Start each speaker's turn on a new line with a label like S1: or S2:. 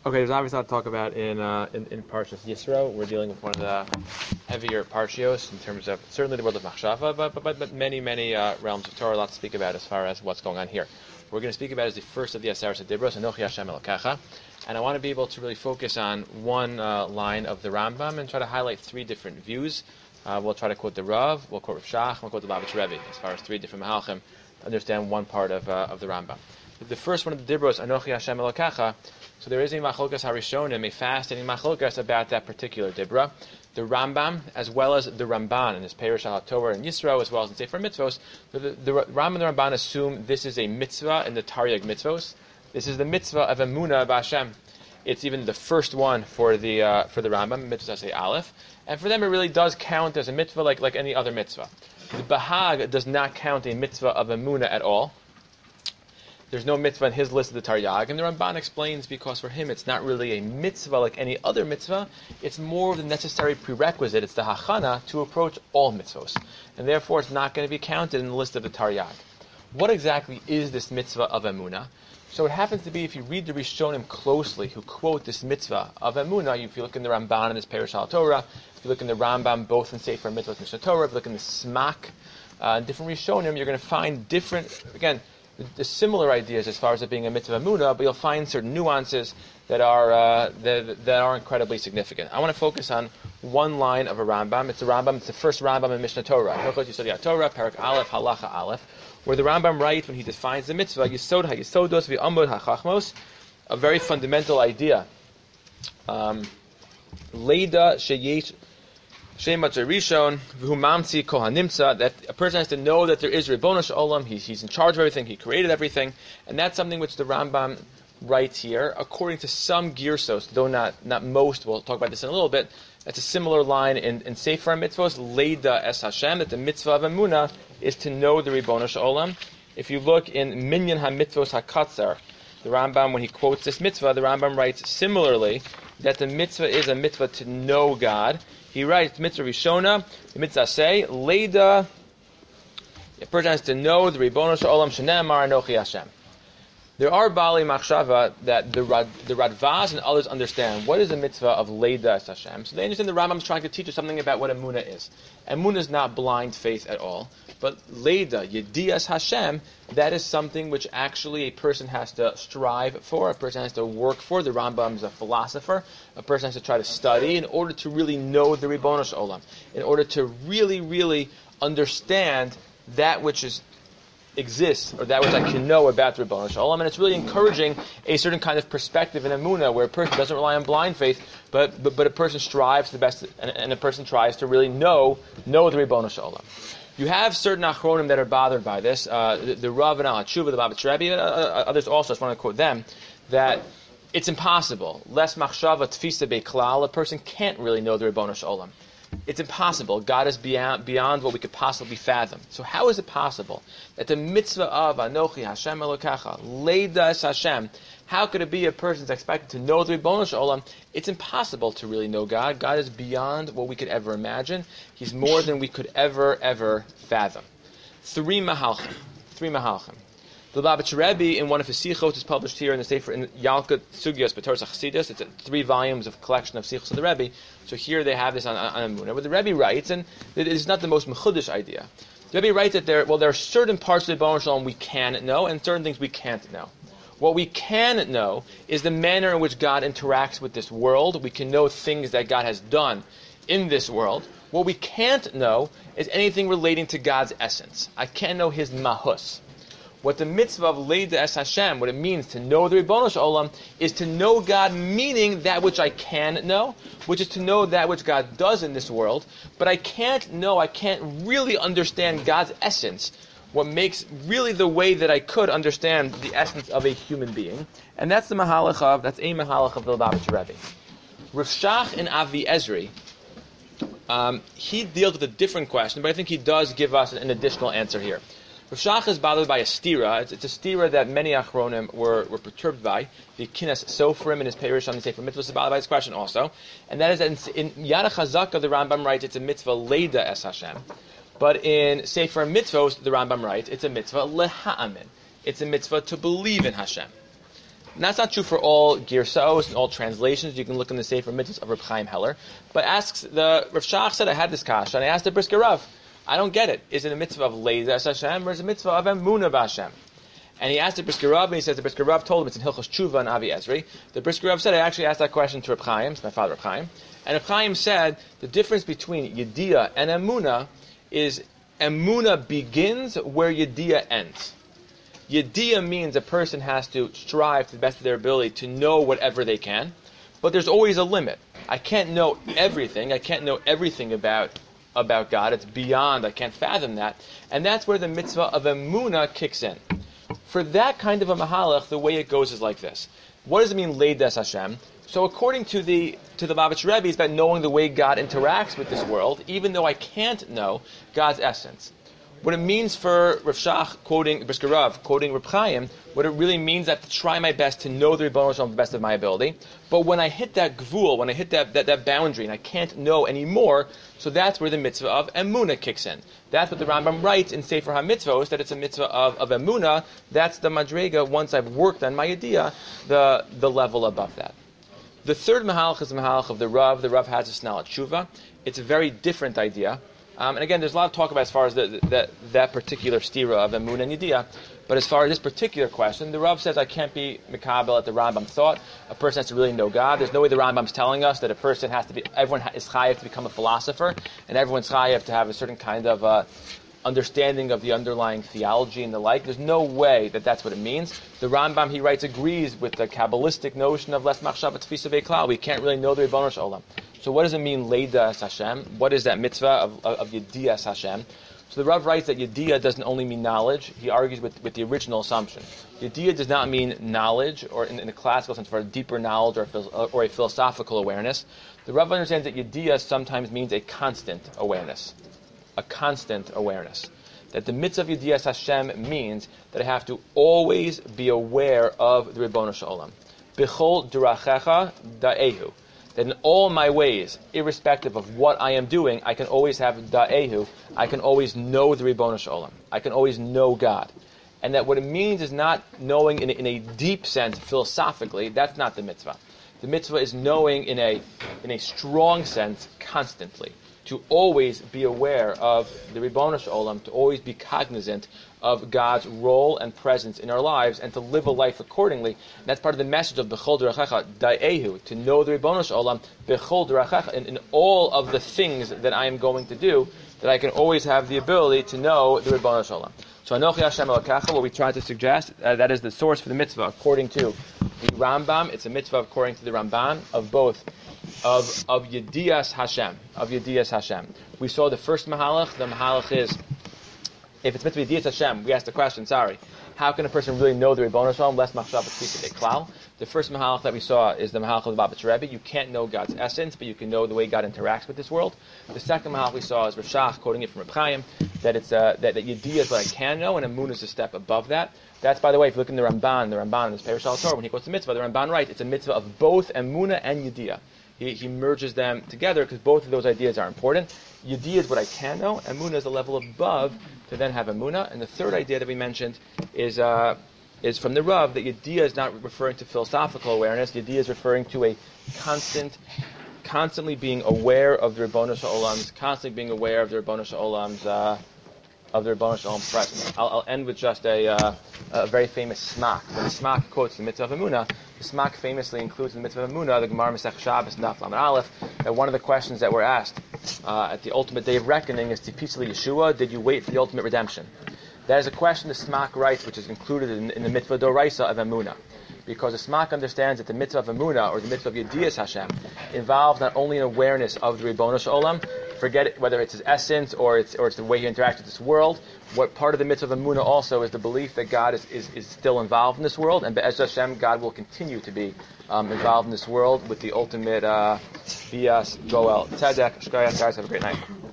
S1: Okay, there's obviously a lot to talk about in Parshas Yisro. We're dealing with one of the heavier parshios in terms of certainly the world of Machshava, but many realms of Torah. A lot to speak about as far as what's going on here. What we're going to speak about is the first of the Aseres Dibros, Anochi Hashem Elokecha, and I want to be able to really focus on one line of the Rambam and try to highlight three different views. We'll try to quote the Rav, we'll quote Rav Shach, and we'll quote the Lubavitch Rebbe as far as three different Mahalchim to understand one part of the Rambam. The first one of the Dibros, Anochi Hashem Elokecha. So there is a Machlokas Harishonim, a fascinating Machlokas about that particular Dibra. The Rambam, as well as the Ramban in his Perush al Torah and Yisro, as well as in Sefer Mitzvos, the Rambam and the Ramban assume this is a mitzvah in the Taryag Mitzvos. This is the mitzvah of Emunah b'Hashem. It's even the first one for the Rambam, mitzvah say Aleph, and for them it really does count as a mitzvah like any other mitzvah. The Bahag does not count a mitzvah of Emunah at all. There's no mitzvah in his list of the Taryag, and the Ramban explains because for him it's not really a mitzvah like any other mitzvah, it's more the necessary prerequisite, it's the hachana to approach all mitzvahs, and therefore it's not going to be counted in the list of the Taryag. What exactly is this mitzvah of Emunah? So it happens to be, if you read the Rishonim closely, who quote this mitzvah of Emunah, if you look in the Ramban and this Perush al Torah, if you look in the Rambam, both in Sefer Mitzvot and Mishnah Torah, if you look in the Smak, different Rishonim, you're going to find different, again, the similar ideas as far as it being a mitzvah Emunah, but you'll find certain nuances that are incredibly significant. I want to focus on one line of a Rambam. It's the first Rambam in Mishnah Torah, Hilchot Yisod Torah, Parak Aleph, Halacha Aleph, where the Rambam writes when he defines the mitzvah, Yisod HaYisodos v'Amod HaChachmos, a very fundamental idea. Leida sheyesh Shema Rishon v'Humamtzi Kohanimtza, that a person has to know that there is Ribono Shel Olam. He's in charge of everything. He created everything, and that's something which the Rambam writes here, according to some girsos, though not most. We'll talk about this in a little bit. That's a similar line in Sefer Mitzvos, Leida Es Hashem, that the mitzvah of Emunah is to know the Ribono Shel Olam. If you look in Minyan HaMitzvos HaKatzar, the Rambam, when he quotes this mitzvah, the Rambam writes similarly that the mitzvah is a mitzvah to know God. He writes, mitzvah Rishona, the mitzvah say, Leida, a person has to know the Ribono Shel Olam Shenemar Anochi Hashem. There are Bali Machshava that the Radvaz and others understand what is the mitzvah of Leida Es Hashem. So they understand the Rambam is trying to teach us something about what Emunah is. Emunah is not blind faith at all, but Leida, Yedias Hashem, that is something which actually a person has to strive for, a person has to work for. The Rambam is a philosopher. A person has to try to study in order to really know the Ribono Shel Olam, in order to really understand that which exists, or that which I can know about the Ribono Shel Olam, and it's really encouraging a certain kind of perspective in Emunah, where a person doesn't rely on blind faith, but a person strives to the best, and a person tries to really know the Ribono Shel Olam. You have certain Achronim that are bothered by this. The Rav and Al Hatshuva, the Lubavitch Rebbe, others also, I just want to quote them, that it's impossible. Les machshava tfisa beklal, a person can't really know the Ribono Shel Olam. It's impossible. God is beyond what we could possibly fathom. So how is it possible that the mitzvah of Anochi Hashem Elokecha, Leida Es Hashem, how could it be a person's expected to know the Ribono Shel Olam? It's impossible to really know God. God is beyond what we could ever imagine. He's more than we could ever fathom. Three mahalchim. The Lubavitch Rebbe, in one of his sichot, is published here in the Sefer in Yalkut Sugyos B'Torah Chassidus. It's 3 volumes of collection of sichos of the Rebbe. So here they have this on Emunah. But the Rebbe writes, and it is not the most mechudish idea. The Rebbe writes that there are certain parts of the Ribono Shel Olam we can know, and certain things we can't know. What we can know is the manner in which God interacts with this world. We can know things that God has done in this world. What we can't know is anything relating to God's essence. I can't know His mahus. What the mitzvah of Leida Es Hashem, what it means to know the Ribono Shel Olam, is to know God, meaning that which I can know, which is to know that which God does in this world, but I can't really understand God's essence, what makes really the way that I could understand the essence of a human being. And that's a mahalach of the Lubavitch Rebbe. Rav Shach and Avi Ezri, he deals with a different question, but I think he does give us an additional answer here. Rav Shach is bothered by a stira. It's a stira that many achronim were perturbed by. The Kinas Sofrim in his Perush on the Sefer Mitzvos is bothered by this question also. And that is that in Yad HaChazaka, the Rambam writes it's a mitzvah Leida Es Hashem. But in Sefer Mitzvos, the Rambam writes it's a mitzvah Leha'amin. It's a mitzvah to believe in Hashem. And that's not true for all girsaos and all translations. You can look in the Sefer Mitzvahs of Reb Chaim Heller. But asks the Rav Shach said, I had this kasha, and I asked the Brisker Rav, I don't get it. Is it a mitzvah of Leidas Hashem, or is it a mitzvah of Emunah B'Hashem? And he asked the Brisker Rav, and he says the Brisker Rav told him it's in Hilchos Tshuva and Avi Ezri. The Brisker Rav said, I actually asked that question to Reb Chaim, it's my father Reb Chaim, and Reb Chaim said the difference between Yediyah and Emunah is Emunah begins where Yediyah ends. Yediyah means a person has to strive to the best of their ability to know whatever they can, but there's always a limit. I can't know everything. I can't know everything about God. It's beyond. I can't fathom that. And that's where the mitzvah of Emunah kicks in. For that kind of a mahalach, the way it goes is like this. What does it mean, Leidas Hashem? So according to the Lubavitch Rebbe, it's about knowing the way God interacts with this world, even though I can't know God's essence. What it means for Rav Shach quoting Brisker Rav, quoting Reb Chaim, what it really means is I have to try my best to know the Rebbeinu Shalom to the best of my ability. But when I hit that gvul, when I hit that boundary, and I can't know anymore, so that's where the mitzvah of Emunah kicks in. That's what the Rambam writes in Sefer HaMitzvos, that it's a mitzvah of Emunah. That's the madrega, once I've worked on my idea, the level above that. The third mahalach is the mahalach of the Rav. The Rav has a snal at tshuva. It's a very different idea. And again, there's a lot of talk about as far as that particular stira of Emunah and Yediyah. But as far as this particular question, the Rav says I can't be mikabel at the Rambam thought. A person has to really know God. There's no way the Rambam's telling us that a person has to be, everyone is chayav to become a philosopher, and everyone's chayav to have a certain kind of understanding of the underlying theology and the like. There's no way that that's what it means. The Rambam, he writes, agrees with the Kabbalistic notion of les machshav tfisa ve'klal. We can't really know the Rebbeinu Shalom. So what does it mean, Leidas Hashem? What is that mitzvah of Yediyas Hashem? So the Rav writes that Yediyah doesn't only mean knowledge. He argues with the original assumption. Yediyah does not mean knowledge, or in the classical sense, for a deeper knowledge or a philosophical awareness. The Rav understands that Yediyah sometimes means a constant awareness. A constant awareness. That the mitzvah of Yediyas Hashem means that I have to always be aware of the Rebbeinu Shalom. B'chol derachecha da'ehu. That in all my ways, irrespective of what I am doing, I can always have da'ehu. I can always know the Rebbeinu Shalom. I can always know God. And that what it means is not knowing in a deep sense, philosophically. That's not the mitzvah. The mitzvah is knowing in a strong sense, constantly. To always be aware of the Rebbeinu Shalom, to always be cognizant of God's role and presence in our lives, and to live a life accordingly. And that's part of the message of B'chol Derachecha Da'ehu, to know the Rebbeinu Shalom, B'chol Derachecha, in all of the things that I am going to do, that I can always have the ability to know the Rebbeinu Shalom. So Anochi Hashem Elokecha, what we try to suggest, that is the source for the mitzvah, according to the Rambam. It's a mitzvah according to the Ramban of both of Yediyas Hashem, of Yediyas Hashem. We saw the first mahalach. The mahalach is, if it's mitzvah Yediyas Hashem, we asked the question, how can a person really know the Rebbeinu Shalom, less machshav tfisa ve'klal? The first mahalach that we saw is the mahalach of the Lubavitch Rebbe. You can't know God's essence, but you can know the way God interacts with this world. The second mahalach we saw is Rav Shach, quoting it from Reb Chaim, that it's that Yediyah is what I can know, and Emunah is a step above that. That's, by the way, if you look in the Ramban in his Perush al Torah, when he quotes the mitzvah, the Ramban writes, it's a mitzvah of both Emunah and Yediyah. He merges them together because both of those ideas are important. Yediyah is what I can know. Emunah is a level above to then have Emunah. And the third idea that we mentioned is from the Rav, that Yediyah is not referring to philosophical awareness. Yediyah is referring to a constantly being aware of the Rebbeinu Shalom's, constantly being aware of the Rebbeinu Shalom's presence. I'll end with just a very famous smak. When the smak quotes the mitzvah of Emunah, the smak famously includes in the mitzvah of Emunah, the Gemara Masech Shabbos, Daf Lamed Aleph, that one of the questions that were asked at the ultimate day of reckoning is, Tipisa Yeshua, did you wait for the ultimate redemption? That is a question the smak writes, which is included in the mitzvah Doraisa of Emunah. Because the smak understands that the mitzvah of Emunah, or the mitzvah of Yediyas Hashem, involves not only an awareness of the Rebbeinu Shalom, forget it, whether it's his essence or it's the way he interacts with this world. What part of the mitzvah of Emunah also is the belief that God is still involved in this world, and Be'ez Hashem, God will continue to be involved in this world with the ultimate Bias, Goel, Tzedek, Shkoyach. Guys, have a great night.